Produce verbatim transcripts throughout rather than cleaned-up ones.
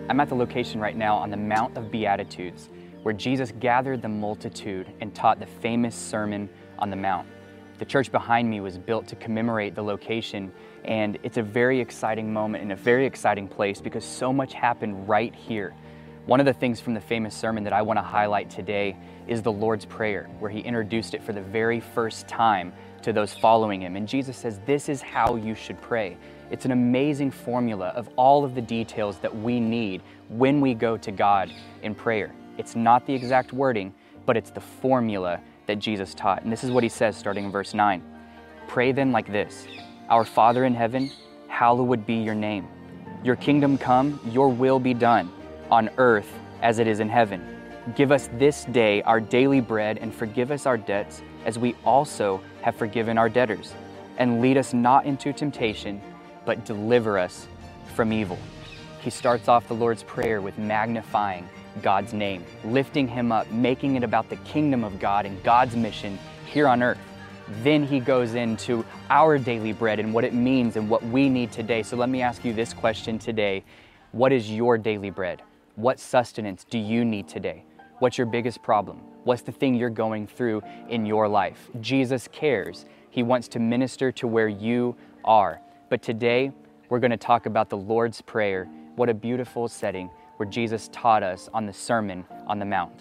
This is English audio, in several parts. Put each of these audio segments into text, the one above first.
I'm at the location right now on the Mount of Beatitudes, where Jesus gathered the multitude and taught the famous Sermon on the Mount. The church behind me was built to commemorate the location, and it's a very exciting moment and a very exciting place because so much happened right here. One of the things from the famous sermon that I want to highlight today is the Lord's Prayer, where he introduced it for the very first time to those following him. And Jesus says, this is how you should pray. It's an amazing formula of all of the details that we need when we go to God in prayer. It's not the exact wording, but it's the formula that Jesus taught. And this is what he says starting in verse nine. Pray then like this, Our Father in heaven, hallowed be your name. Your kingdom come, your will be done, on earth as it is in heaven. Give us this day our daily bread, and forgive us our debts as we also have forgiven our debtors. And lead us not into temptation, but deliver us from evil. He starts off the Lord's Prayer with magnifying God's name, lifting him up, making it about the kingdom of God and God's mission here on earth. Then he goes into our daily bread and what it means and what we need today. So let me ask you this question today. What is your daily bread? What sustenance do you need today? What's your biggest problem? What's the thing you're going through in your life? Jesus cares. He wants to minister to where you are. But today, we're going to talk about the Lord's Prayer. What a beautiful setting where Jesus taught us on the Sermon on the Mount.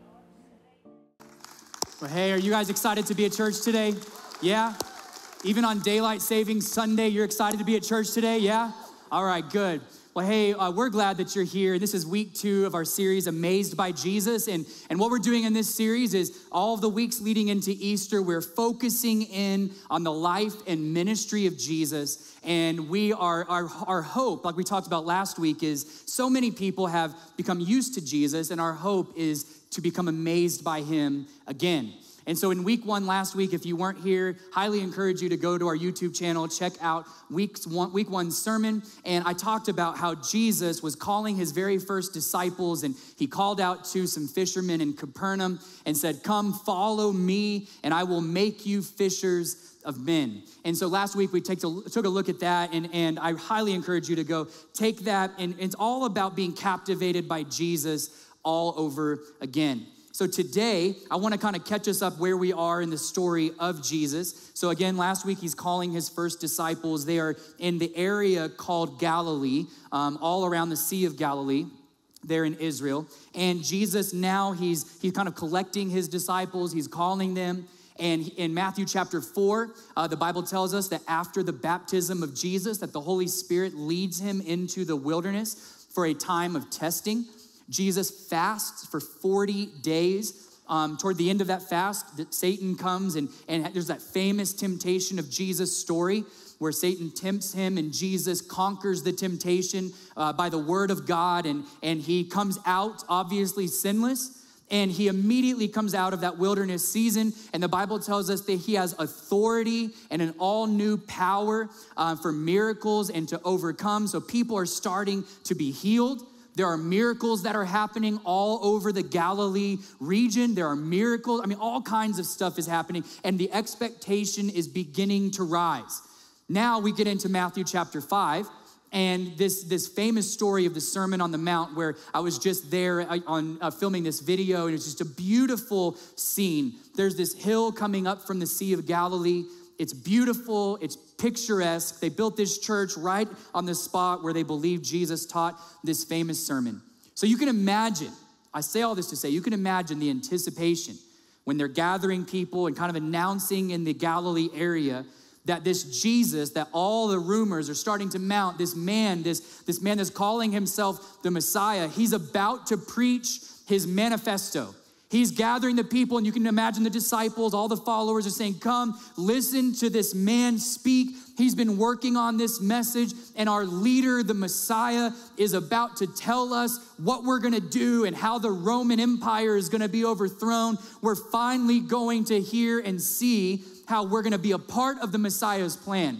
Well, hey, are you guys excited to be at church today? Yeah? Even on Daylight Savings Sunday, you're excited to be at church today? Yeah? All right, good. Well, hey, uh, we're glad that you're here. This is week two of our series, Amazed by Jesus. And, and what we're doing in this series is all of the weeks leading into Easter, we're focusing in on the life and ministry of Jesus. And we are, our, our hope, like we talked about last week, is so many people have become used to Jesus, and our hope is to become amazed by him again. And so in week one last week, if you weren't here, highly encourage you to go to our YouTube channel, check out week one, week one sermon. And I talked about how Jesus was calling his very first disciples, and he called out to some fishermen in Capernaum and said, come follow me and I will make you fishers of men. And so last week we take to, took a look at that, and, and I highly encourage you to go take that. And it's all about being captivated by Jesus all over again. So today, I want to kind of catch us up where we are in the story of Jesus. So again, last week, he's calling his first disciples. They are in the area called Galilee, um, all around the Sea of Galilee, there in Israel. And Jesus now, he's, he's kind of collecting his disciples. He's calling them. And in Matthew chapter four, uh, the Bible tells us that after the baptism of Jesus, that the Holy Spirit leads him into the wilderness for a time of testing. Jesus fasts for forty days. Um, toward the end of that fast, Satan comes, and, and there's that famous temptation of Jesus story where Satan tempts him and Jesus conquers the temptation uh, by the word of God, and, and he comes out obviously sinless, and he immediately comes out of that wilderness season, and the Bible tells us that he has authority and an all-new power uh, for miracles and to overcome. So people are starting to be healed. There are miracles that are happening all over the Galilee region. There are miracles. I mean, all kinds of stuff is happening, and the expectation is beginning to rise. Now we get into Matthew chapter five, and this, this famous story of the Sermon on the Mount, where I was just there on uh, filming this video, and it's just a beautiful scene. There's this hill coming up from the Sea of Galilee. It's beautiful, it's picturesque. They built this church right on the spot where they believe Jesus taught this famous sermon. So you can imagine, I say all this to say, you can imagine the anticipation when they're gathering people and kind of announcing in the Galilee area that this Jesus, that all the rumors are starting to mount, this man, this, this man that's calling himself the Messiah, he's about to preach his manifesto. He's gathering the people, and you can imagine the disciples, all the followers are saying, come, listen to this man speak. He's been working on this message, and our leader, the Messiah, is about to tell us what we're gonna do and how the Roman Empire is gonna be overthrown. We're finally going to hear and see how we're gonna be a part of the Messiah's plan.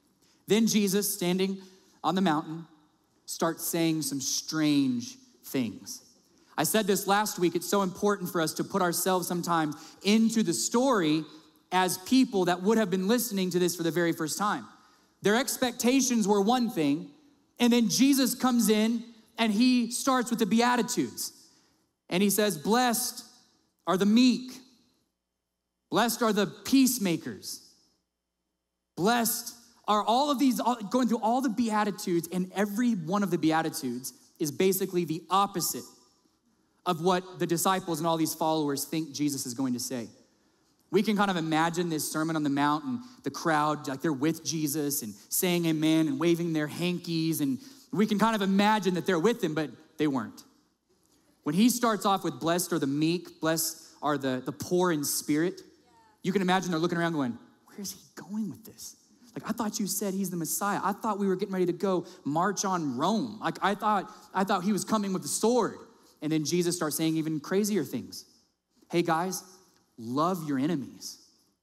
Then Jesus, standing on the mountain, starts saying some strange things. I said this last week, it's so important for us to put ourselves sometimes into the story as people that would have been listening to this for the very first time. Their expectations were one thing, and then Jesus comes in and he starts with the Beatitudes. And he says, blessed are the meek. Blessed are the peacemakers. Blessed are all of these, going through all the Beatitudes, and every one of the Beatitudes is basically the opposite of what the disciples and all these followers think Jesus is going to say. We can kind of imagine this Sermon on the Mount and the crowd, like they're with Jesus and saying amen and waving their hankies, and we can kind of imagine that they're with him, but they weren't. When he starts off with blessed are the meek, blessed are the, the poor in spirit, you can imagine they're looking around going, where's he going with this? Like, I thought you said he's the Messiah. I thought we were getting ready to go march on Rome. Like, I thought, I thought he was coming with the sword. And then Jesus starts saying even crazier things. Hey guys, love your enemies.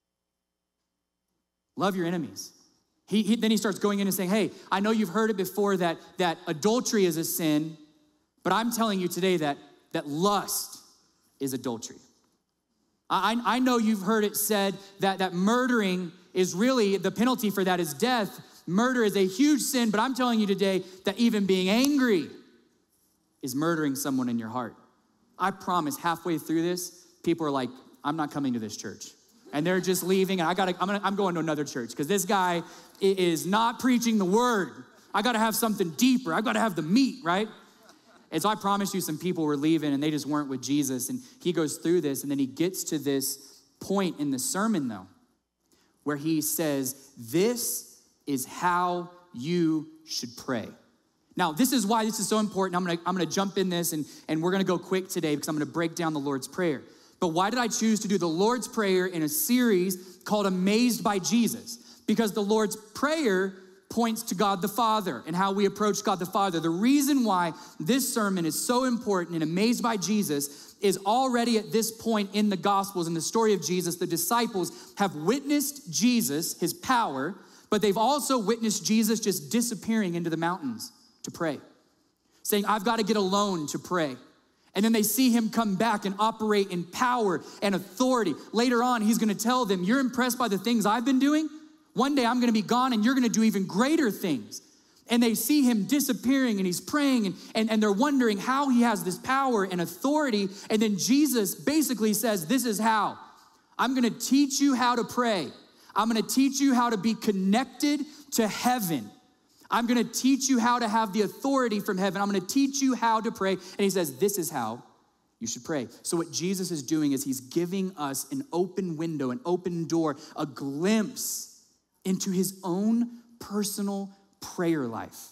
Love your enemies. He, he then he starts going in and saying, hey, I know you've heard it before that, that adultery is a sin, but I'm telling you today that, that lust is adultery. I, I know you've heard it said that, that murdering is really, the penalty for that is death. Murder is a huge sin, but I'm telling you today that even being angry is murdering someone in your heart. I promise halfway through this, people are like, I'm not coming to this church. And they're just leaving, and I gotta, I'm, gonna, I'm going to another church because this guy is not preaching the word. I gotta have something deeper. I gotta have the meat, right? And so I promise you some people were leaving and they just weren't with Jesus. And he goes through this, and then he gets to this point in the sermon though, where he says, this is how you should pray. Now, this is why this is so important. I'm gonna, I'm gonna jump in this, and, and we're gonna go quick today because I'm gonna break down the Lord's Prayer. But why did I choose to do the Lord's Prayer in a series called Amazed by Jesus? Because the Lord's Prayer points to God the Father and how we approach God the Father. The reason why this sermon is so important and Amazed by Jesus is already at this point in the Gospels, in the story of Jesus, the disciples have witnessed Jesus, his power, but they've also witnessed Jesus just disappearing into the mountains to pray, saying, I've got to get alone to pray. And then they see him come back and operate in power and authority. Later on, he's gonna tell them, you're impressed by the things I've been doing? One day I'm gonna be gone and you're gonna do even greater things. And they see him disappearing and he's praying, and, and, and they're wondering how he has this power and authority. And then Jesus basically says, this is how. I'm gonna teach you how to pray. I'm gonna teach you how to be connected to heaven. I'm gonna teach you how to have the authority from heaven. I'm gonna teach you how to pray. And he says, this is how you should pray. So what Jesus is doing is he's giving us an open window, an open door, a glimpse into his own personal prayer life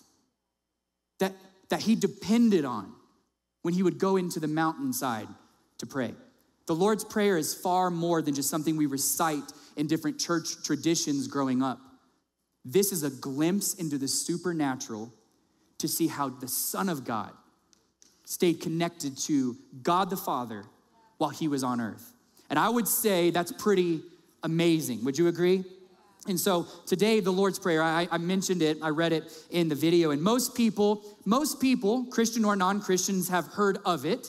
that, that he depended on when he would go into the mountainside to pray. The Lord's Prayer is far more than just something we recite in different church traditions growing up. This is a glimpse into the supernatural to see how the Son of God stayed connected to God the Father while he was on earth. And I would say that's pretty amazing. Would you agree? And so today, the Lord's Prayer, I, I mentioned it, I read it in the video, and most people, most people, Christian or non-Christians, have heard of it.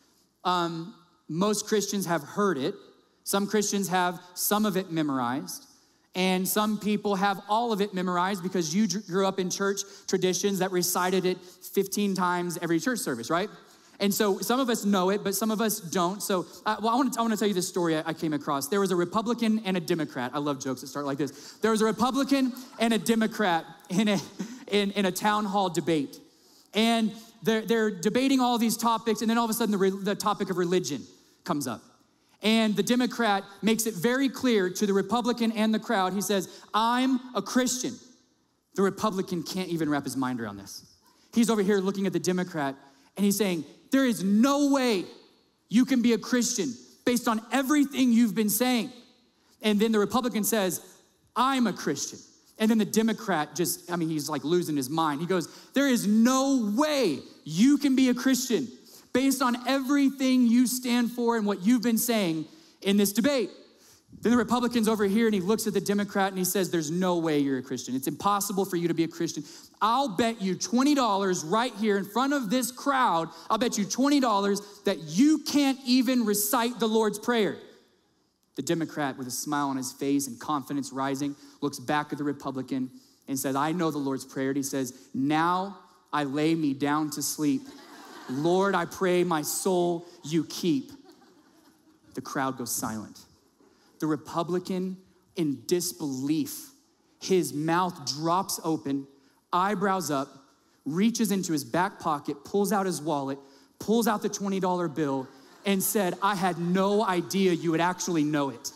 Um, most Christians have heard it. Some Christians have some of it memorized. And some people have all of it memorized because you grew up in church traditions that recited it fifteen times every church service, right? And so some of us know it, but some of us don't. So uh, well, I want to I want to tell you this story I, I came across. There was a Republican and a Democrat. I love jokes that start like this. There was a Republican and a Democrat in a in, in a town hall debate, and they're they're debating all these topics, and then all of a sudden the re, the topic of religion comes up. And the Democrat makes it very clear to the Republican and the crowd. He says, I'm a Christian. The Republican can't even wrap his mind around this. He's over here looking at the Democrat, and he's saying, there is no way you can be a Christian based on everything you've been saying. And then the Republican says, I'm a Christian. And then the Democrat just, I mean, he's like losing his mind. He goes, there is no way you can be a Christian based on everything you stand for and what you've been saying in this debate. Then the Republican's over here, and he looks at the Democrat and he says, there's no way you're a Christian. It's impossible for you to be a Christian. I'll bet you twenty dollars right here in front of this crowd, I'll bet you twenty dollars that you can't even recite the Lord's Prayer. The Democrat, with a smile on his face and confidence rising, looks back at the Republican and says, I know the Lord's Prayer. And he says, now I lay me down to sleep. Lord, I pray my soul you keep. The crowd goes silent. The Republican, in disbelief, his mouth drops open, eyebrows up, reaches into his back pocket, pulls out his wallet, pulls out the twenty dollar bill, and said, I had no idea you would actually know it.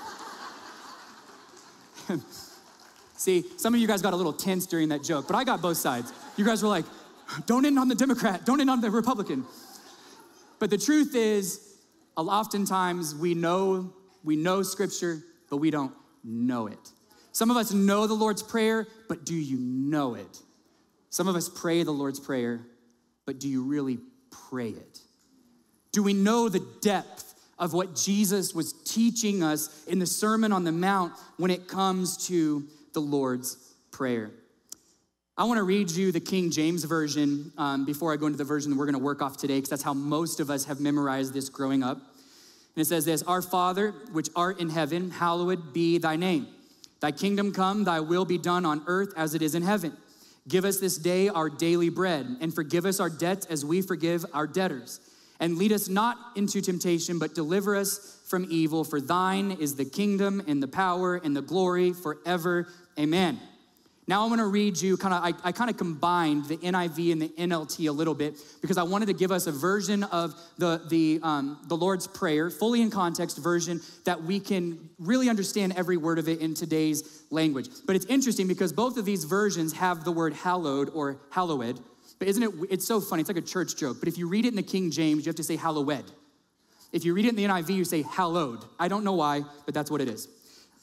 See, some of you guys got a little tense during that joke, but I got both sides. You guys were like, don't end on the Democrat, don't end on the Republican. But the truth is, oftentimes we know, we know scripture, but we don't know it. Some of us know the Lord's Prayer, but do you know it? Some of us pray the Lord's Prayer, but do you really pray it? Do we know the depth of what Jesus was teaching us in the Sermon on the Mount when it comes to the Lord's Prayer? I want to read you the King James Version um, before I go into the version that we're going to work off today, because that's how most of us have memorized this growing up. And it says this, Our Father, which art in heaven, hallowed be thy name. Thy kingdom come, thy will be done on earth as it is in heaven. Give us this day our daily bread, and forgive us our debts as we forgive our debtors. And lead us not into temptation, but deliver us from evil. For thine is the kingdom and the power and the glory forever. Amen. Now I'm gonna read you kind of, I, I kind of combined the N I V and the N L T a little bit because I wanted to give us a version of the, the, um, the Lord's Prayer, fully in context version that we can really understand every word of it in today's language. But it's interesting because both of these versions have the word hallowed or hallowed. But isn't it, it's so funny, it's like a church joke. But if you read it in the King James, you have to say hallowed. If you read it in the N I V, you say hallowed. I don't know why, but that's what it is.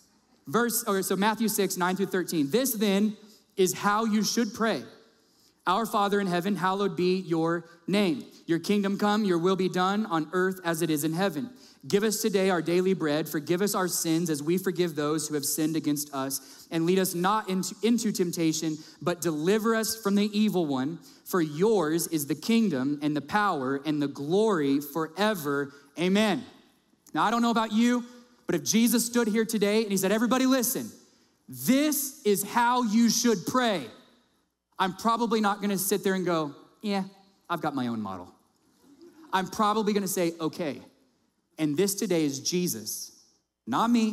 Verse, or so Matthew six, nine through thirteen. This then is how you should pray. Our Father in heaven, hallowed be your name. Your kingdom come, your will be done on earth as it is in heaven. Give us today our daily bread. Forgive us our sins as we forgive those who have sinned against us. And lead us not into, into temptation, but deliver us from the evil one. For yours is the kingdom and the power and the glory forever. Amen. Now, I don't know about you, but if Jesus stood here today and he said, everybody listen, this is how you should pray, I'm probably not gonna sit there and go, yeah, I've got my own model. I'm probably gonna say, okay. And this today is Jesus, not me,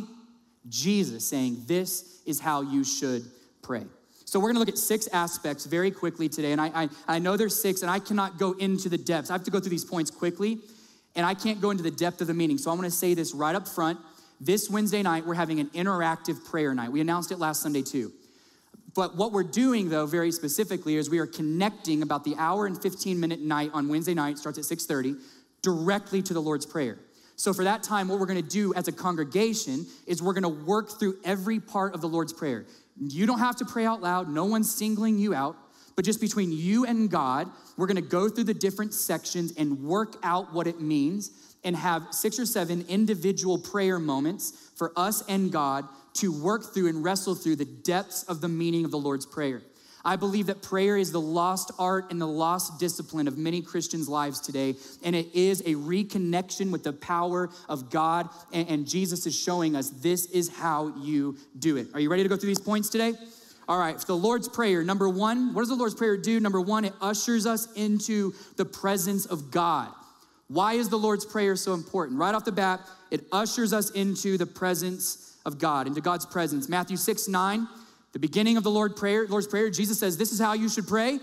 Jesus saying, this is how you should pray. So we're gonna look at six aspects very quickly today. And I, I, I know there's six and I cannot go into the depths. I have to go through these points quickly and I can't go into the depth of the meaning. So I'm gonna say this right up front. This Wednesday night, we're having an interactive prayer night. We announced it last Sunday too. But what we're doing though, very specifically, is we are connecting about the hour and fifteen minute night on Wednesday night, starts at six thirty, directly to the Lord's Prayer. So for that time, what we're gonna do as a congregation is we're gonna work through every part of the Lord's Prayer. You don't have to pray out loud, no one's singling you out, but just between you and God, we're gonna go through the different sections and work out what it means and have six or seven individual prayer moments for us and God to work through and wrestle through the depths of the meaning of the Lord's Prayer. I believe that prayer is the lost art and the lost discipline of many Christians' lives today, and it is a reconnection with the power of God, and, and Jesus is showing us this is how you do it. Are you ready to go through these points today? All right, the Lord's Prayer, number one, what does the Lord's Prayer do? Number one, it ushers us into the presence of God. Why is the Lord's Prayer so important? Right off the bat, it ushers us into the presence of God, into God's presence. Matthew six, nine, the beginning of the Lord prayer, Lord's Prayer, Jesus says, this is how you should pray.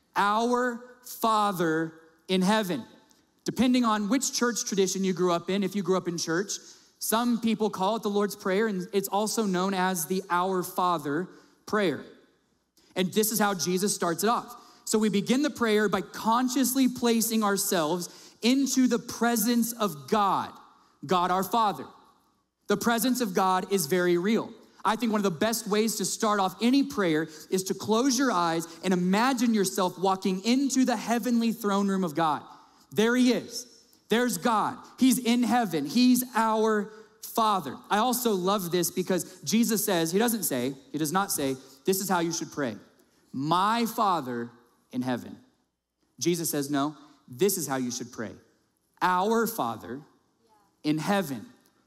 Our Father in heaven. Depending on which church tradition you grew up in, if you grew up in church, some people call it the Lord's Prayer, and it's also known as the Our Father prayer. And this is how Jesus starts it off. So we begin the prayer by consciously placing ourselves into the presence of God, God our Father. The presence of God is very real. I think one of the best ways to start off any prayer is to close your eyes and imagine yourself walking into the heavenly throne room of God. There he is. There's God. He's in heaven. He's our Father. I also love this because Jesus says, he doesn't say, he does not say, this is how you should pray. My Father in heaven. Jesus says, no, this is how you should pray. Our Father in heaven.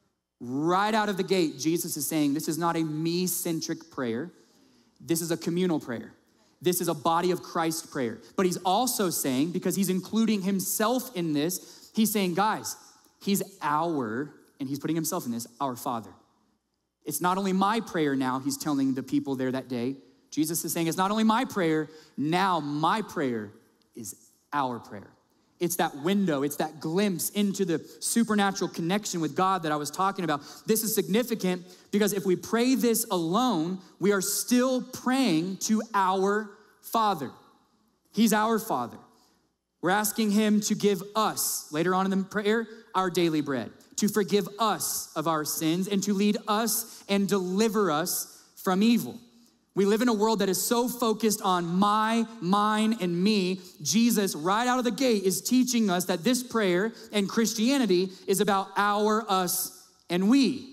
Right out of the gate, Jesus is saying, this is not a me-centric prayer. This is a communal prayer. This is a body of Christ prayer. But he's also saying, because he's including himself in this, he's saying, guys, he's our, and he's putting himself in this, our Father. It's not only my prayer now, he's telling the people there that day. Jesus is saying, it's not only my prayer, now my prayer is our prayer. It's that window, it's that glimpse into the supernatural connection with God that I was talking about. This is significant because if we pray this alone, we are still praying to our Father. He's our Father. We're asking him to give us, later on in the prayer, our daily bread, to forgive us of our sins and to lead us and deliver us from evil. We live in a world that is so focused on my, mine, and me. Jesus, right out of the gate, is teaching us that this prayer and Christianity is about our, us, and we.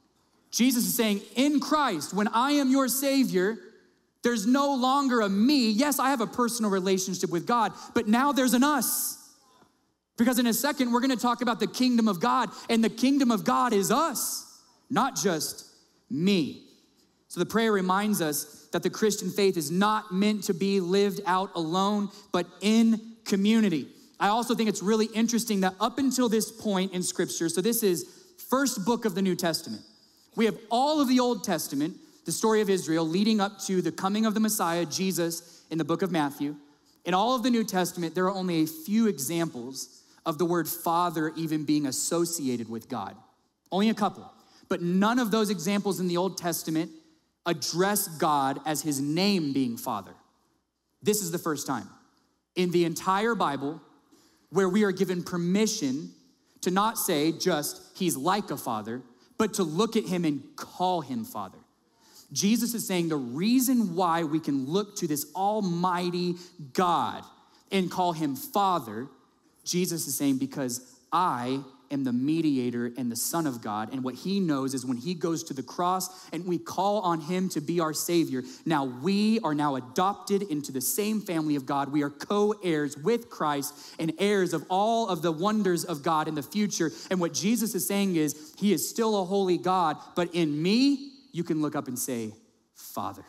Jesus is saying, in Christ, when I am your Savior, there's no longer a me. Yes, I have a personal relationship with God, but now there's an us. Because in a second, we're gonna talk about the kingdom of God, and the kingdom of God is us, not just me. So the prayer reminds us that the Christian faith is not meant to be lived out alone, but in community. I also think it's really interesting that up until this point in Scripture, so this is first book of the New Testament, we have all of the Old Testament, the story of Israel, leading up to the coming of the Messiah, Jesus, in the book of Matthew. In all of the New Testament, there are only a few examples of the word Father even being associated with God. Only a couple. But none of those examples in the Old Testament address God as his name being Father. This is the first time in the entire Bible where we are given permission to not say just he's like a father, but to look at him and call him Father. Jesus is saying the reason why we can look to this almighty God and call him Father, Jesus is saying, because I am the mediator and the Son of God, and what he knows is when he goes to the cross and we call on him to be our Savior, now we are now adopted into the same family of God. We are co-heirs with Christ and heirs of all of the wonders of God in the future. And what Jesus is saying is he is still a holy God, but in me, you can look up and say, Father.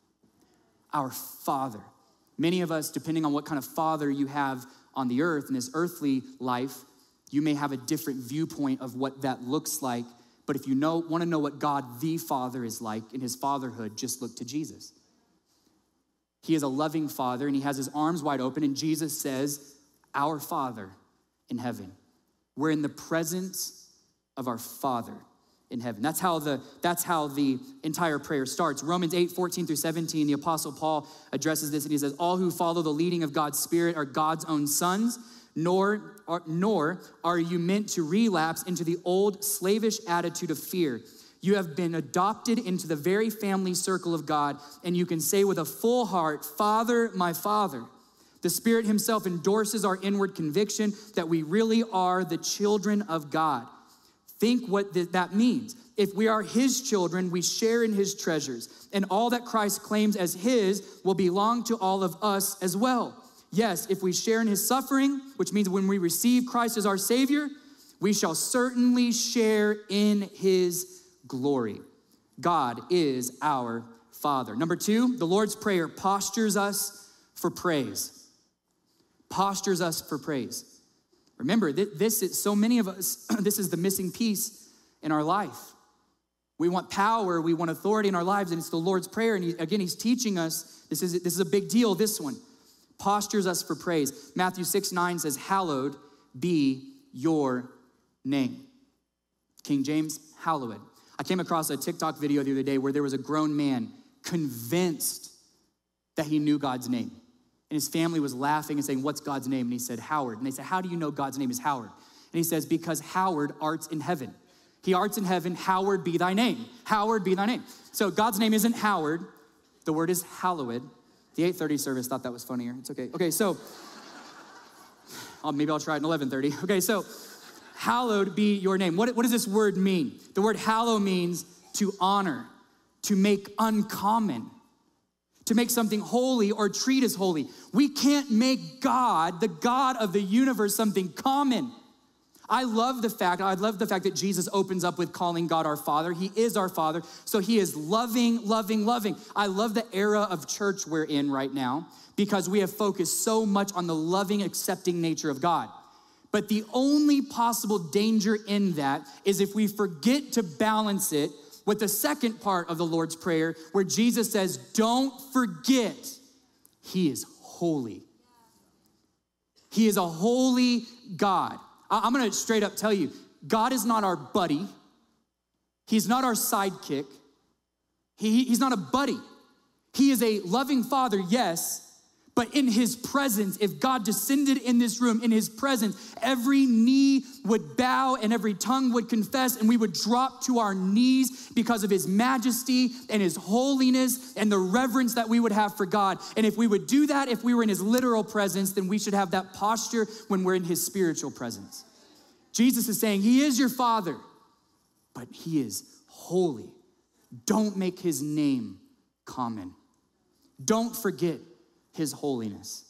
Our Father. Many of us, depending on what kind of father you have on the earth in this earthly life, you may have a different viewpoint of what that looks like. But if you know, want to know what God the Father is like in his fatherhood, just look to Jesus. He is a loving Father and he has his arms wide open, and Jesus says, our Father in heaven. We're in the presence of our Father in heaven. That's how the, that's how the entire prayer starts. Romans eight, fourteen through seventeen, the Apostle Paul addresses this and he says, all who follow the leading of God's Spirit are God's own sons, nor are, nor are you meant to relapse into the old slavish attitude of fear. You have been adopted into the very family circle of God, and you can say with a full heart, Father, my Father. The Spirit himself endorses our inward conviction that we really are the children of God. Think what th- that means. If we are his children, we share in his treasures, and all that Christ claims as his will belong to all of us as well. Yes, if we share in his suffering, which means when we receive Christ as our Savior, we shall certainly share in his glory. God is our Father. Number two, the Lord's Prayer postures us for praise. Postures us for praise. Remember, this is, so many of us, this is the missing piece in our life. We want power, we want authority in our lives, and it's the Lord's Prayer. And he, again, he's teaching us, this is, this is a big deal, this one. Postures us for praise. Matthew six, nine says, hallowed be your name. King James, hallowed. I came across a TikTok video the other day where there was a grown man convinced that he knew God's name. And his family was laughing and saying, what's God's name? And he said, Howard. And they said, how do you know God's name is Howard? And he says, because Howard arts in heaven. He arts in heaven, Howard be thy name. Howard be thy name. So God's name isn't Howard. The word is hallowed. The eight thirty service thought that was funnier. It's okay. Okay, so oh, maybe I'll try it at eleven thirty. Okay, so hallowed be your name. What, what does this word mean? The word hallow means to honor, to make uncommon, to make something holy or treat as holy. We can't make God, the God of the universe, something common. I love the fact, I love the fact that Jesus opens up with calling God our Father. He is our Father, so he is loving, loving, loving. I love the era of church we're in right now because we have focused so much on the loving, accepting nature of God. But the only possible danger in that is if we forget to balance it with the second part of the Lord's Prayer, where Jesus says, don't forget, he is holy. He is a holy God. I'm gonna straight up tell you, God is not our buddy. He's not our sidekick. He, he's not a buddy. He is a loving Father, yes, but in his presence, if God descended in this room, in his presence, every knee would bow and every tongue would confess, and we would drop to our knees because of his majesty and his holiness and the reverence that we would have for God. And if we would do that, if we were in his literal presence, then we should have that posture when we're in his spiritual presence. Jesus is saying, he is your Father, but he is holy. Don't make his name common. Don't forget his holiness.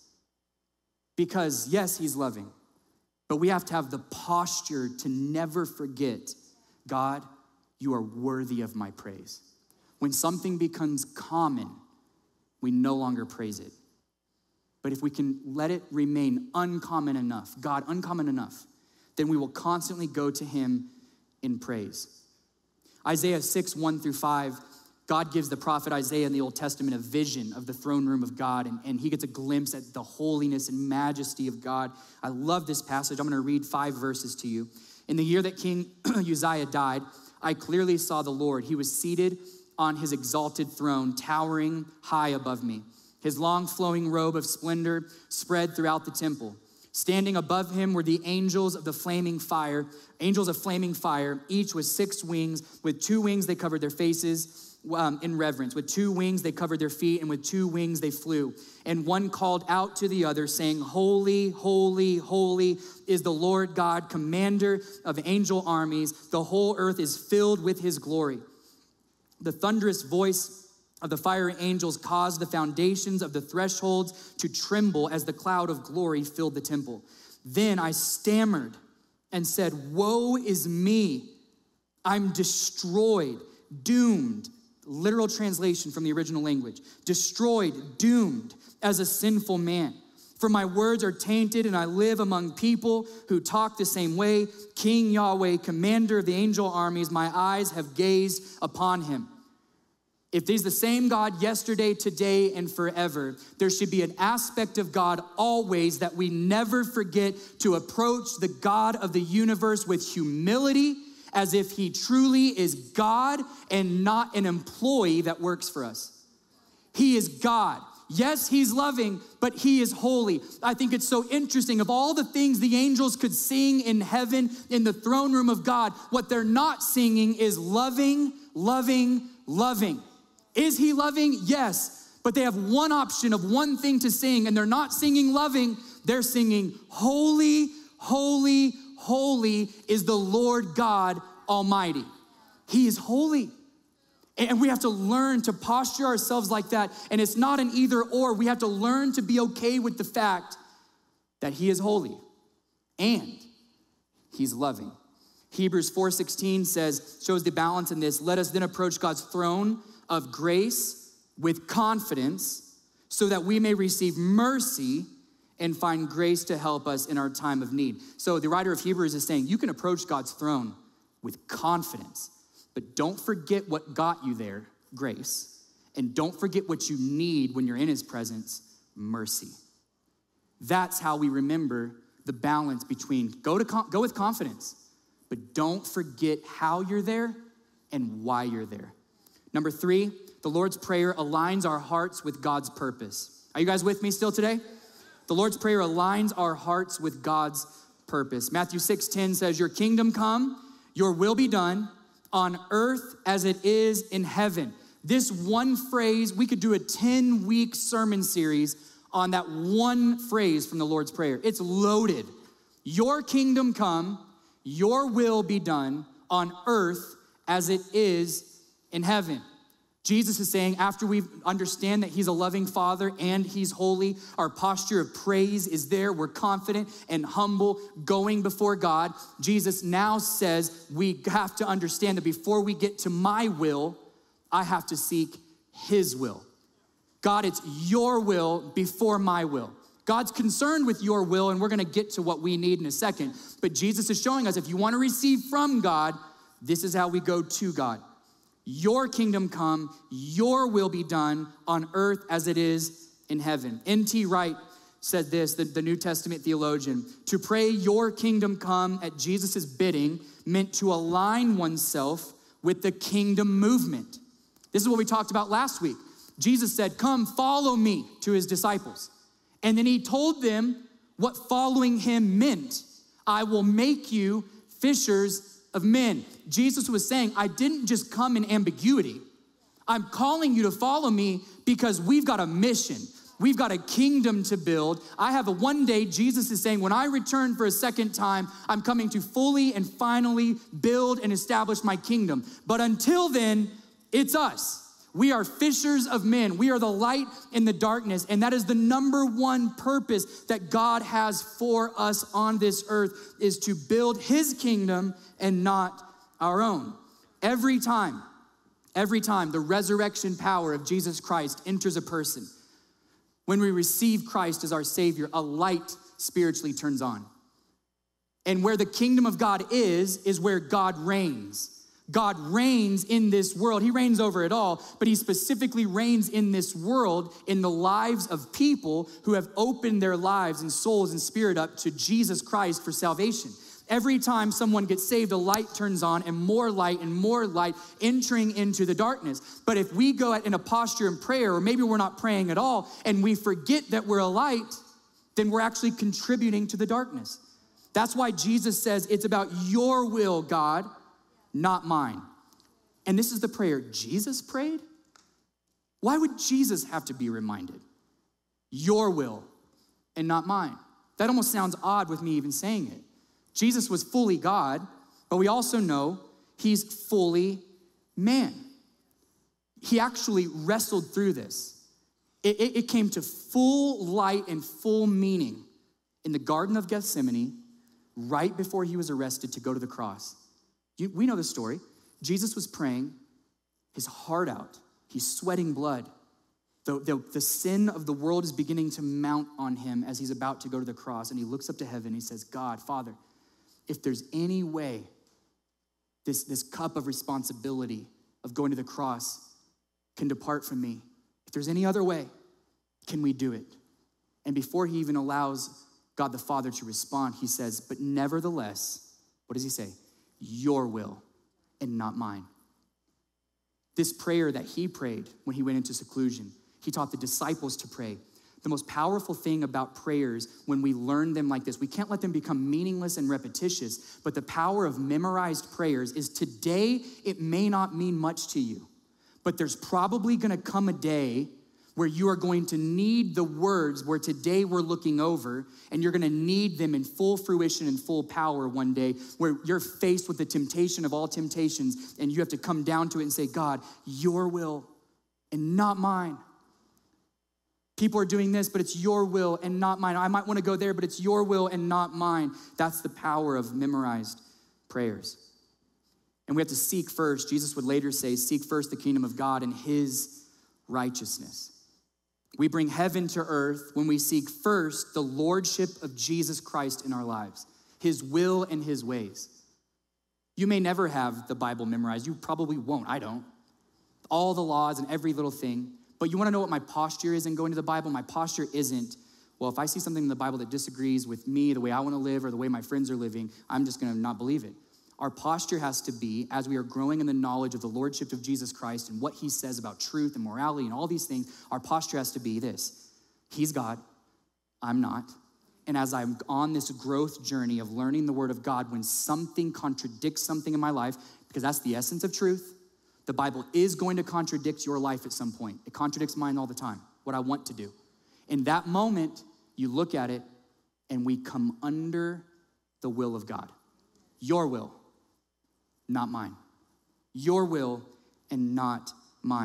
Because yes, he's loving, but we have to have the posture to never forget, God, you are worthy of my praise. When something becomes common, we no longer praise it. But if we can let it remain uncommon enough, God, uncommon enough, then we will constantly go to him in praise. Isaiah six, one through five, God gives the prophet Isaiah in the Old Testament a vision of the throne room of God, and, and he gets a glimpse at the holiness and majesty of God. I love this passage. I'm gonna read five verses to you. In the year that King Uzziah died, I clearly saw the Lord. He was seated on his exalted throne, towering high above me. His long flowing robe of splendor spread throughout the temple. Standing above him were the angels of the flaming fire, angels of flaming fire, each with six wings. With two wings they covered their faces, Um, in reverence. With two wings, they covered their feet, and with two wings, they flew. And one called out to the other, saying, holy, holy, holy is the Lord God, commander of angel armies. The whole earth is filled with his glory. The thunderous voice of the fiery angels caused the foundations of the thresholds to tremble as the cloud of glory filled the temple. Then I stammered and said, woe is me. I'm destroyed, doomed. Literal translation from the original language. Destroyed, doomed as a sinful man. For my words are tainted and I live among people who talk the same way. King Yahweh, commander of the angel armies, my eyes have gazed upon him. If he's the same God yesterday, today, and forever, there should be an aspect of God always that we never forget to approach the God of the universe with humility, as if he truly is God and not an employee that works for us. He is God. Yes, he's loving, but he is holy. I think it's so interesting. Of all the things the angels could sing in heaven, in the throne room of God, what they're not singing is loving, loving, loving. Is he loving? Yes, but they have one option of one thing to sing, and they're not singing loving, they're singing holy, holy, holy is the Lord God Almighty. He is holy. And we have to learn to posture ourselves like that. And it's not an either or. We have to learn to be okay with the fact that he is holy and he's loving. Hebrews four sixteen says, shows the balance in this. Let us then approach God's throne of grace with confidence so that we may receive mercy and find grace to help us in our time of need. So the writer of Hebrews is saying, you can approach God's throne with confidence, but don't forget what got you there, grace, and don't forget what you need when you're in his presence, mercy. That's how we remember the balance between go to go with confidence, but don't forget how you're there and why you're there. Number three, the Lord's Prayer aligns our hearts with God's purpose. Are you guys with me still today? The Lord's Prayer aligns our hearts with God's purpose. Matthew six ten says, your kingdom come, your will be done on earth as it is in heaven. This one phrase, we could do a ten-week sermon series on that one phrase from the Lord's Prayer. It's loaded. Your kingdom come, your will be done on earth as it is in heaven. Jesus is saying, after we understand that he's a loving Father and he's holy, our posture of praise is there. We're confident and humble going before God. Jesus now says we have to understand that before we get to my will, I have to seek his will. God, it's your will before my will. God's concerned with your will, and we're gonna get to what we need in a second. But Jesus is showing us if you wanna receive from God, this is how we go to God. Your kingdom come, your will be done on earth as it is in heaven. N T Wright said this, the, the New Testament theologian, to pray your kingdom come at Jesus' bidding meant to align oneself with the kingdom movement. This is what we talked about last week. Jesus said, come follow me to his disciples. And then he told them what following him meant. I will make you fishers of men. Jesus was saying, I didn't just come in ambiguity. I'm calling you to follow me because we've got a mission. We've got a kingdom to build. I have a one day, Jesus is saying, when I return for a second time, I'm coming to fully and finally build and establish my kingdom. But until then, it's us. We are fishers of men. We are the light in the darkness. And that is the number one purpose that God has for us on this earth, is to build his kingdom and not our own. Every time, every time the resurrection power of Jesus Christ enters a person, when we receive Christ as our Savior, a light spiritually turns on. And where the kingdom of God is, is where God reigns. God reigns in this world. He reigns over it all, but he specifically reigns in this world in the lives of people who have opened their lives and souls and spirit up to Jesus Christ for salvation. Every time someone gets saved, a light turns on, and more light and more light entering into the darkness. But if we go in a posture in prayer, or maybe we're not praying at all, and we forget that we're a light, then we're actually contributing to the darkness. That's why Jesus says, it's about your will, God, not mine. And this is the prayer Jesus prayed. Why would Jesus have to be reminded? Your will and not mine. That almost sounds odd with me even saying it. Jesus was fully God, but we also know he's fully man. He actually wrestled through this. It, it, it came to full light and full meaning in the Garden of Gethsemane right before he was arrested to go to the cross. You, we know the story. Jesus was praying his heart out. He's sweating blood. The, the, the sin of the world is beginning to mount on him as he's about to go to the cross. And he looks up to heaven and he says, God, Father, if there's any way this, this cup of responsibility of going to the cross can depart from me, if there's any other way, can we do it? And before he even allows God the Father to respond, he says, but nevertheless, what does he say? Your will and not mine. This prayer that he prayed when he went into seclusion, he taught the disciples to pray. The most powerful thing about prayers when we learn them like this, we can't let them become meaningless and repetitious, but the power of memorized prayers is today it may not mean much to you, but there's probably gonna come a day where you are going to need the words where today we're looking over, and you're gonna need them in full fruition and full power one day, where you're faced with the temptation of all temptations, and you have to come down to it and say, God, your will and not mine. People are doing this, but it's your will and not mine. I might wanna go there, but it's your will and not mine. That's the power of memorized prayers. And we have to seek first. Jesus would later say, seek first the kingdom of God and his righteousness. We bring heaven to earth when we seek first the lordship of Jesus Christ in our lives, his will and his ways. You may never have the Bible memorized. You probably won't. I don't. All the laws and every little thing. But you want to know what my posture is in going to the Bible? My posture isn't, well, if I see something in the Bible that disagrees with me, the way I want to live or the way my friends are living, I'm just going to not believe it. Our posture has to be, as we are growing in the knowledge of the lordship of Jesus Christ and what he says about truth and morality and all these things, our posture has to be this. He's God, I'm not. And as I'm on this growth journey of learning the word of God, when something contradicts something in my life, because that's the essence of truth, the Bible is going to contradict your life at some point. It contradicts mine all the time, what I want to do. In that moment, you look at it and we come under the will of God. Your will, not mine. Your will and not mine.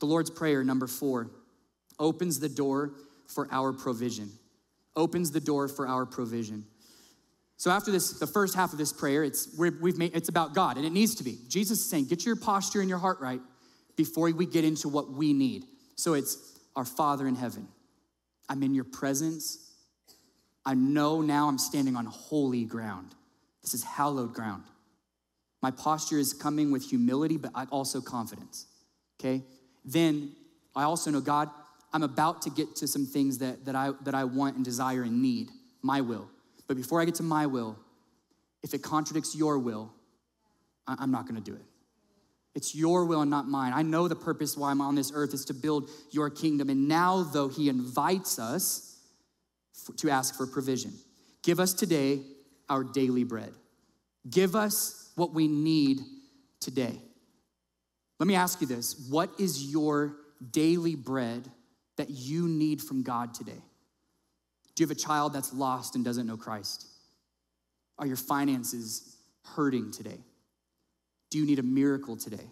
The Lord's Prayer, number four, opens the door for our provision. Opens the door for our provision. So after this, the first half of this prayer, it's we're, we've made it's about God, and it needs to be. Jesus is saying, get your posture and your heart right before we get into what we need. So it's our Father in heaven. I'm in your presence. I know now I'm standing on holy ground. This is hallowed ground. My posture is coming with humility, but also confidence, okay? Then I also know, God, I'm about to get to some things that, that, I, that I want and desire and need, my will. But before I get to my will, if it contradicts your will, I, I'm not gonna do it. It's your will and not mine. I know the purpose why I'm on this earth is to build your kingdom. And now, though, he invites us for, to ask for provision. Give us today our daily bread. Give us what we need today. Let me ask you this. What is your daily bread that you need from God today? Do you have a child that's lost and doesn't know Christ? Are your finances hurting today? Do you need a miracle today?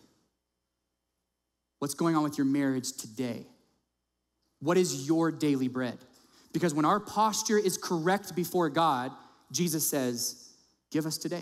What's going on with your marriage today? What is your daily bread? Because when our posture is correct before God, Jesus says, give us today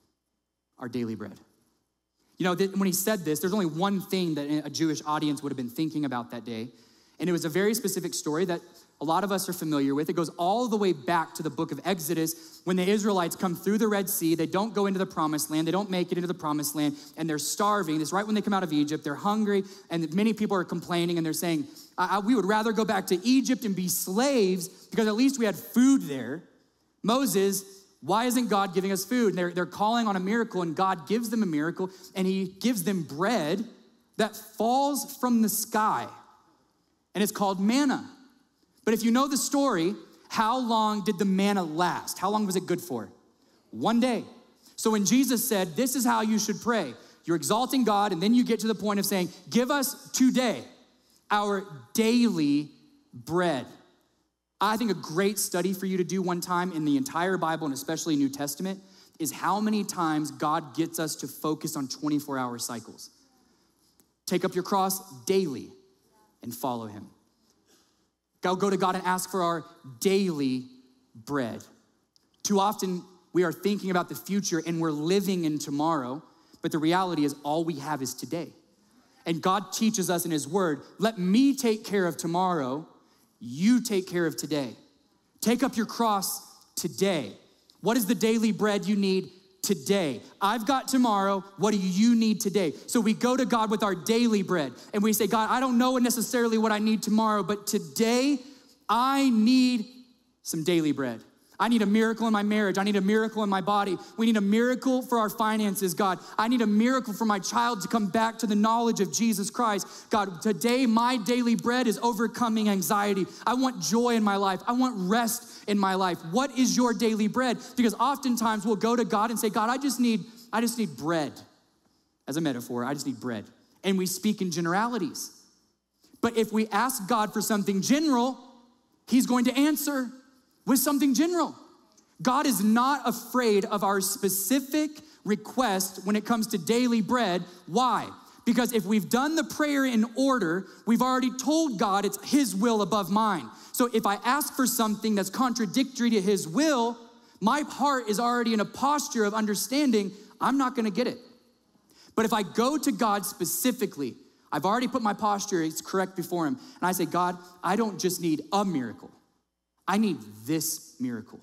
our daily bread. You know, when he said this, there's only one thing that a Jewish audience would have been thinking about that day. And it was a very specific story that a lot of us are familiar with. It goes all the way back to the book of Exodus when the Israelites come through the Red Sea. They don't go into the promised land. They don't make it into the promised land, and they're starving. This is right when they come out of Egypt. They're hungry, and many people are complaining, and they're saying, I, I, we would rather go back to Egypt and be slaves because at least we had food there. Moses, why isn't God giving us food? And they're, they're calling on a miracle, and God gives them a miracle, and he gives them bread that falls from the sky, and it's called manna. But if you know the story, how long did the manna last? How long was it good for? One day. So when Jesus said, this is how you should pray, you're exalting God, and then you get to the point of saying, give us today our daily bread. I think a great study for you to do one time in the entire Bible, and especially New Testament, is how many times God gets us to focus on twenty-four hour cycles. Take up your cross daily and follow him. Go, go to God and ask for our daily bread. Too often, we are thinking about the future and we're living in tomorrow, but the reality is all we have is today. And God teaches us in his word, let me take care of tomorrow, you take care of today. Take up your cross today. What is the daily bread you need today? I've got tomorrow. What do you need today? So we go to God with our daily bread and we say, God, I don't know necessarily what I need tomorrow, but today I need some daily bread. I need a miracle in my marriage. I need a miracle in my body. We need a miracle for our finances, God. I need a miracle for my child to come back to the knowledge of Jesus Christ. God, today my daily bread is overcoming anxiety. I want joy in my life. I want rest in my life. What is your daily bread? Because oftentimes we'll go to God and say, God, I just need, I just need bread. As a metaphor, I just need bread. And we speak in generalities. But if we ask God for something general, he's going to answer with something general. God is not afraid of our specific request when it comes to daily bread. Why? Because if we've done the prayer in order, we've already told God it's his will above mine. So if I ask for something that's contradictory to his will, my heart is already in a posture of understanding I'm not gonna get it. But if I go to God specifically, I've already put my posture, it's correct before him, and I say, God, I don't just need a miracle. I need this miracle.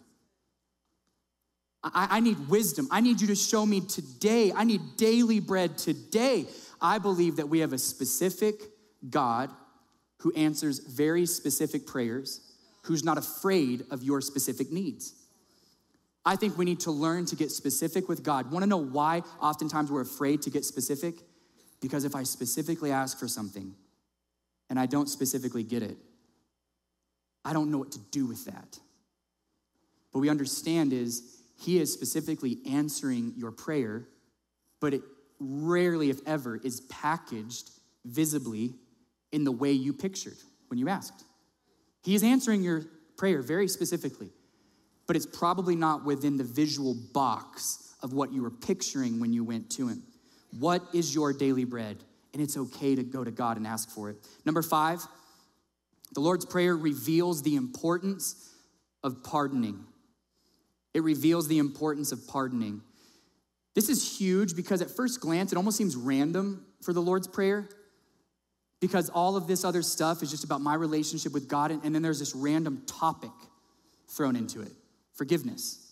I, I need wisdom. I need you to show me today. I need daily bread today. I believe that we have a specific God who answers very specific prayers, who's not afraid of your specific needs. I think we need to learn to get specific with God. Want to know why oftentimes we're afraid to get specific? Because if I specifically ask for something and I don't specifically get it, I don't know what to do with that. But we understand is he is specifically answering your prayer, but it rarely, if ever, is packaged visibly in the way you pictured when you asked. He is answering your prayer very specifically, but it's probably not within the visual box of what you were picturing when you went to him. What is your daily bread? and it's okay to go to God and ask for it. Number five, the Lord's Prayer reveals the importance of pardoning. It reveals the importance of pardoning. This is huge because at first glance, it almost seems random for the Lord's Prayer because all of this other stuff is just about my relationship with God, and then there's this random topic thrown into it, forgiveness.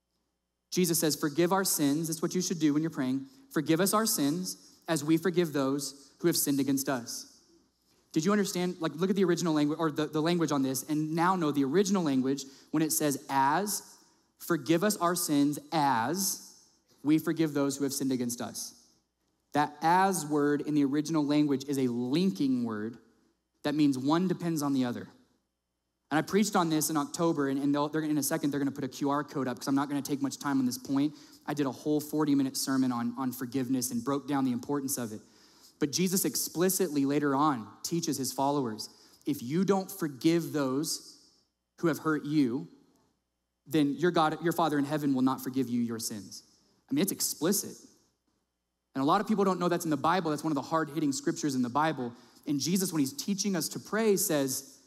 Jesus says, forgive our sins. That's what you should do when you're praying. Forgive us our sins as we forgive those who have sinned against us. Did you understand? Like, look at the original language, or the, the language on this, and now know the original language when it says as, forgive us our sins as we forgive those who have sinned against us. That as word in the original language is a linking word that means one depends on the other. And I preached on this in October, and, and they're, in a second, they're gonna put a Q R code up because I'm not gonna take much time on this point. I did a whole forty minute sermon on, on forgiveness and broke down the importance of it. But Jesus explicitly later on teaches his followers, if you don't forgive those who have hurt you, then your God, your Father in heaven will not forgive you your sins. I mean, it's explicit. And a lot of people don't know that's in the Bible. That's one of the hard-hitting scriptures in the Bible. And Jesus, when he's teaching us to pray, says,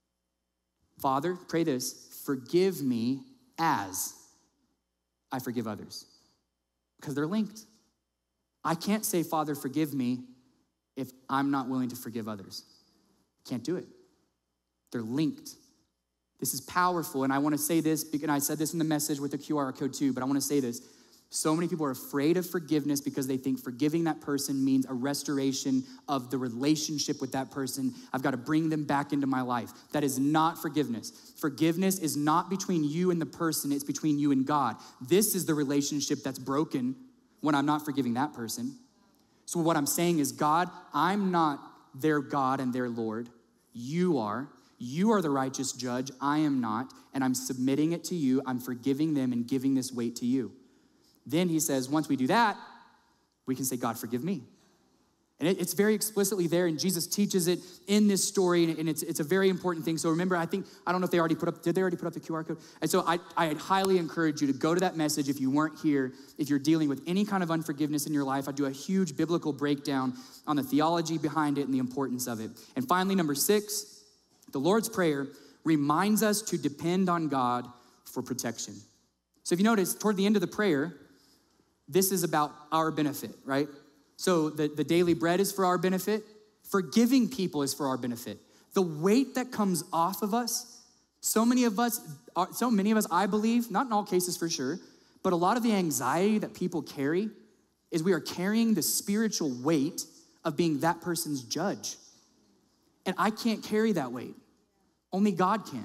Father, pray this, forgive me as I forgive others. Because they're linked. I can't say, Father, forgive me if I'm not willing to forgive others. Can't do it. They're linked. This is powerful, and I want to say this, and I said this in the message with the Q R code too, but I want to say this. So many people are afraid of forgiveness because they think forgiving that person means a restoration of the relationship with that person. I've got to bring them back into my life. That is not forgiveness. Forgiveness is not between you and the person, it's between you and God. This is the relationship that's broken when I'm not forgiving that person. So what I'm saying is, God, I'm not their God and their Lord. You are. You are the righteous judge. I am not. And I'm submitting it to you. I'm forgiving them and giving this weight to you. Then he says, once we do that, we can say, God, forgive me. And it, it's very explicitly there, and Jesus teaches it in this story, and, and it's, it's a very important thing. So remember, I think, I don't know if they already put up, did they already put up the Q R code? And so I, I highly encourage you to go to that message if you weren't here, if you're dealing with any kind of unforgiveness in your life. I do a huge biblical breakdown on the theology behind it and the importance of it. And finally, number six, the Lord's Prayer reminds us to depend on God for protection. So if you notice, toward the end of the prayer, this is about our benefit, right? So the, the daily bread is for our benefit. Forgiving people is for our benefit. The weight that comes off of us, so many of us, are, so many of us, I believe, not in all cases for sure, but a lot of the anxiety that people carry is we are carrying the spiritual weight of being that person's judge. And I can't carry that weight. Only God can.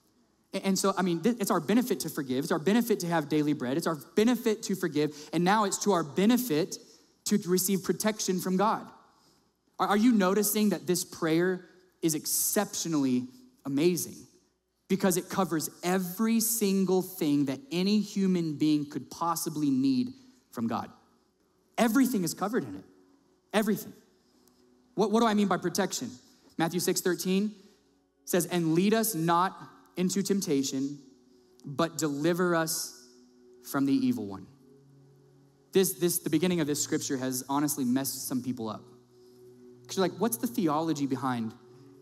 And so, I mean, it's our benefit to forgive. It's our benefit to have daily bread. It's our benefit to forgive. And now it's to our benefit to receive protection from God. Are you noticing that this prayer is exceptionally amazing? Because it covers every single thing that any human being could possibly need from God. Everything is covered in it. Everything. What, what do I mean by protection? Matthew six thirteen says, and lead us not into temptation, but deliver us from the evil one. This, this, the beginning of this scripture has honestly messed some people up. Because you're like, what's the theology behind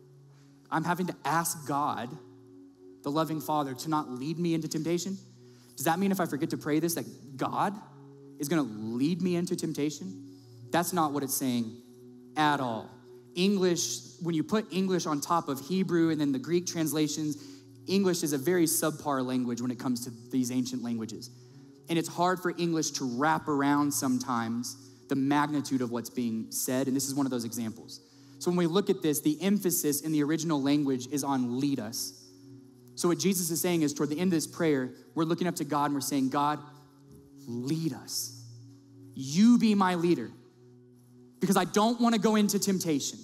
I'm having to ask God, the loving Father, to not lead me into temptation? Does that mean if I forget to pray this, that God is gonna lead me into temptation? That's not what it's saying at all. English, when you put English on top of Hebrew and then the Greek translations, English is a very subpar language when it comes to these ancient languages. And it's hard for English to wrap around sometimes the magnitude of what's being said, and this is one of those examples. So when we look at this, the emphasis in the original language is on lead us. So what Jesus is saying is toward the end of this prayer, we're looking up to God and we're saying, God, lead us. You be my leader. Because I don't want to go into temptation.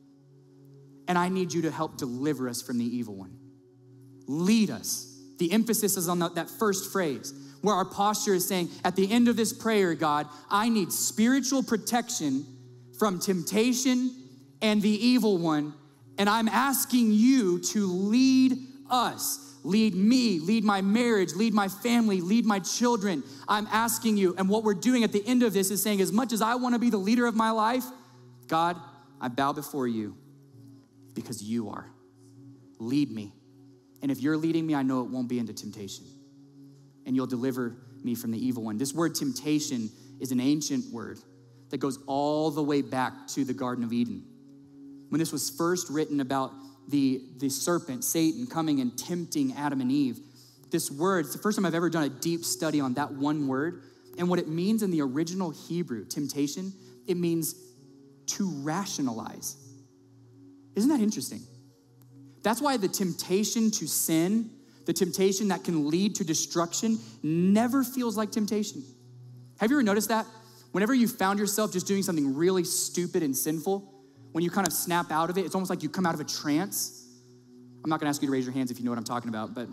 And I need you to help deliver us from the evil one. Lead us. The emphasis is on the, that first phrase, where our posture is saying, at the end of this prayer, God, I need spiritual protection from temptation and the evil one, and I'm asking you to lead us. Lead me, lead my marriage, lead my family, lead my children. I'm asking you, and what we're doing at the end of this is saying, as much as I want to be the leader of my life, God, I bow before you because you are. Lead me. And if you're leading me, I know it won't be into temptation. And you'll deliver me from the evil one. This word temptation is an ancient word that goes all the way back to the Garden of Eden. When this was first written about the, the serpent, Satan, coming and tempting Adam and Eve, this word, it's the first time I've ever done a deep study on that one word. And what it means in the original Hebrew, temptation, it means to rationalize. Isn't that interesting? That's why the temptation to sin, the temptation that can lead to destruction, never feels like temptation. Have you ever noticed that? Whenever you found yourself just doing something really stupid and sinful, when you kind of snap out of it, it's almost like you come out of a trance. I'm not gonna ask you to raise your hands if you know what I'm talking about, but,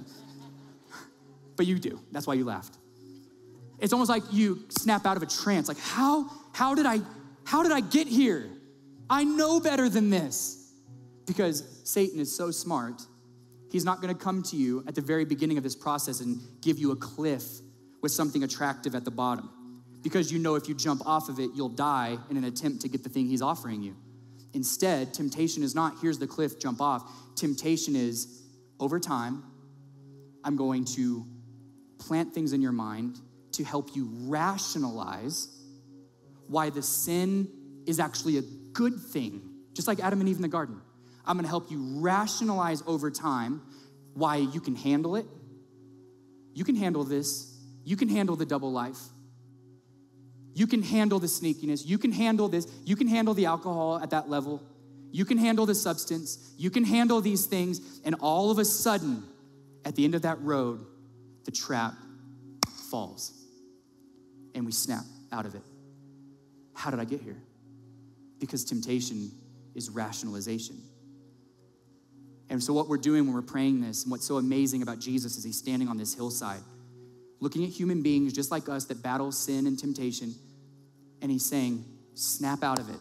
but you do. That's why you laughed. It's almost like you snap out of a trance. Like, how, how did I, how did I get here? I know better than this. Because Satan is so smart, he's not gonna come to you at the very beginning of this process and give you a cliff with something attractive at the bottom. Because you know if you jump off of it, you'll die in an attempt to get the thing he's offering you. Instead, temptation is not, here's the cliff, jump off. Temptation is, over time, I'm going to plant things in your mind to help you rationalize why the sin is actually a good thing, just like Adam and Eve in the garden. I'm gonna help you rationalize over time why you can handle it. You can handle this. You can handle the double life. You can handle the sneakiness. You can handle this. You can handle the alcohol at that level. You can handle the substance. You can handle these things. And all of a sudden, at the end of that road, the trap falls. And we snap out of it. How did I get here? Because temptation is rationalization. And so what we're doing when we're praying this, and what's so amazing about Jesus is he's standing on this hillside, looking at human beings just like us that battle sin and temptation, and he's saying, snap out of it.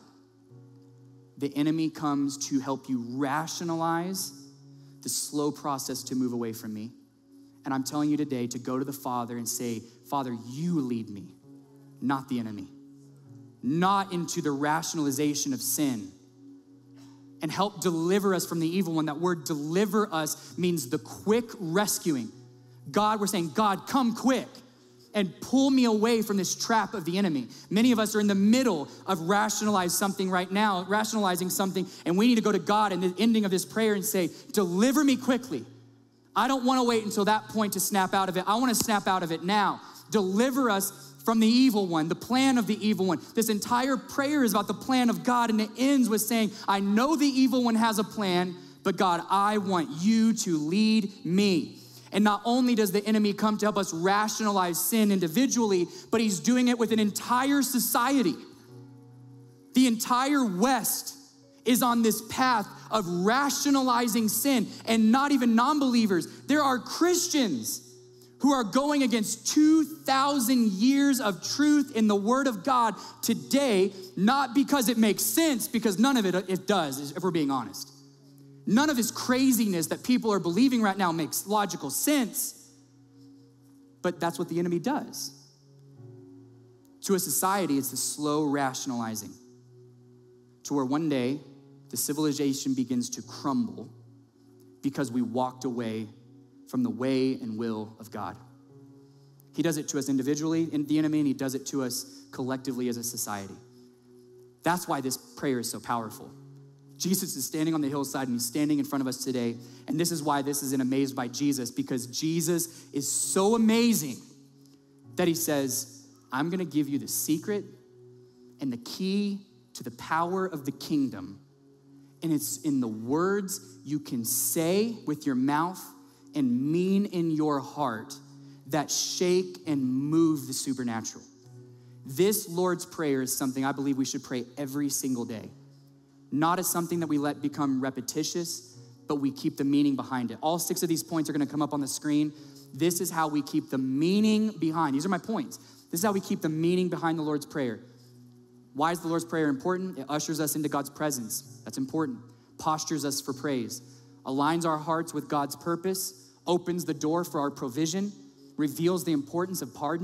The enemy comes to help you rationalize the slow process to move away from me. And I'm telling you today to go to the Father and say, Father, you lead me, not the enemy, not into the rationalization of sin, and help deliver us from the evil one. That word deliver us means the quick rescuing. God, we're saying, God, come quick and pull me away from this trap of the enemy. Many of us are in the middle of rationalize something right now, rationalizing something, and we need to go to God in the ending of this prayer and say, deliver me quickly. I don't wanna wait until that point to snap out of it. I wanna snap out of it now. Deliver us from the evil one, the plan of the evil one. This entire prayer is about the plan of God, and it ends with saying, I know the evil one has a plan, but God, I want you to lead me. And not only does the enemy come to help us rationalize sin individually, but he's doing it with an entire society. The entire West is on this path of rationalizing sin, and not even non-believers. There are Christians who are going against two thousand years of truth in the Word of God today, not because it makes sense, because none of it, it does, if we're being honest. None of this craziness that people are believing right now makes logical sense, but that's what the enemy does. To a society, it's the slow rationalizing, to where one day the civilization begins to crumble because we walked away from the way and will of God. He does it to us individually in the enemy, and he does it to us collectively as a society. That's why this prayer is so powerful. Jesus is standing on the hillside, and he's standing in front of us today. And this is why this is in Amazed by Jesus, because Jesus is so amazing that he says, I'm gonna give you the secret and the key to the power of the kingdom. And it's in the words you can say with your mouth and mean in your heart that shake and move the supernatural. This Lord's Prayer is something I believe we should pray every single day. Not as something that we let become repetitious, but we keep the meaning behind it. All six of these points are gonna come up on the screen. This is how we keep the meaning behind. These are my points. This is how we keep the meaning behind the Lord's Prayer. Why is the Lord's Prayer important? It ushers us into God's presence. That's important. Postures us for praise. Aligns our hearts with God's purpose. Opens the door for our provision. Reveals the importance of pardoning.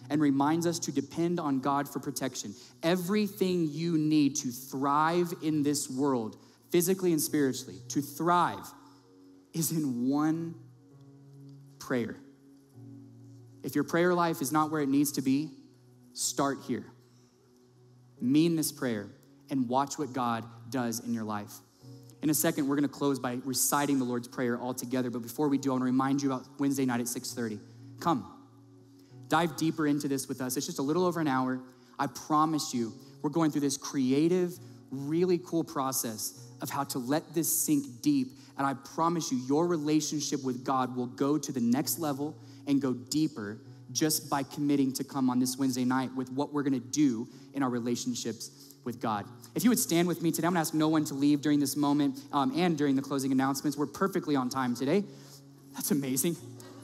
and reminds us to depend on God for protection. Everything you need to thrive in this world, physically and spiritually, to thrive, is in one prayer. If your prayer life is not where it needs to be, start here. Mean this prayer and watch what God does in your life. In a second, we're gonna close by reciting the Lord's Prayer all together, but before we do, I wanna remind you about Wednesday night at six thirty. Come, dive deeper into this with us. It's just a little over an hour. I promise you, we're going through this creative, really cool process of how to let this sink deep, and I promise you, your relationship with God will go to the next level and go deeper just by committing to come on this Wednesday night with what we're gonna do in our relationships with God. If you would stand with me today, I'm gonna ask no one to leave during this moment um, and during the closing announcements. We're perfectly on time today. That's amazing.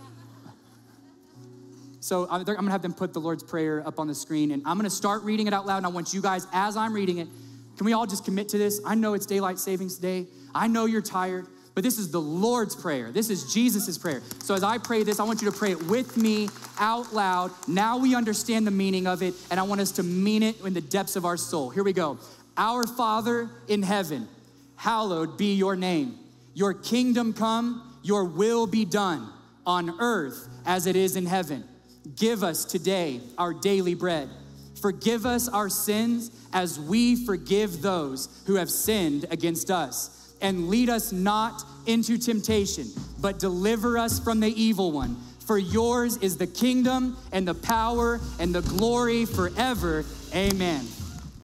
So I'm gonna have them put the Lord's Prayer up on the screen, and I'm gonna start reading it out loud, and I want you guys, as I'm reading it, can we all just commit to this? I know it's Daylight Savings Day. I know you're tired, but this is the Lord's Prayer. This is Jesus's prayer. So as I pray this, I want you to pray it with me out loud. Now we understand the meaning of it, and I want us to mean it in the depths of our soul. Here we go. Our Father in heaven, hallowed be your name. Your kingdom come, your will be done on earth as it is in heaven. Give us today our daily bread. Forgive us our sins as we forgive those who have sinned against us. And lead us not into temptation, but deliver us from the evil one. For yours is the kingdom and the power and the glory forever. Amen.